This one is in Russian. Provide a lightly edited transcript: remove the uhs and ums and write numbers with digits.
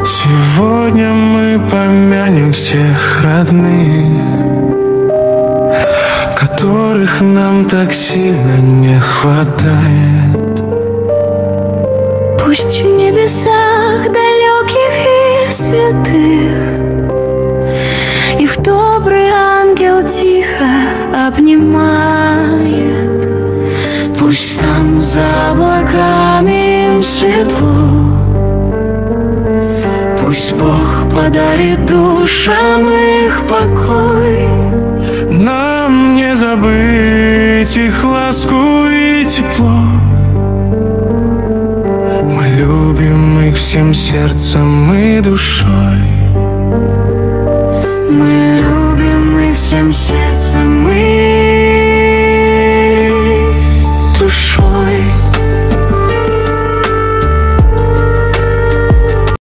Сегодня мы помянем всех родных, которых нам так сильно не хватает. Пусть в небесах далеких и святых их добрый ангел тихо обнимает. Пусть там за облаками им светло, пусть Бог подарит душам их покой. Нам не забыть их ласку и тепло. Мы любим их всем сердцем и душой. Мы любим их всем сердцем и душой.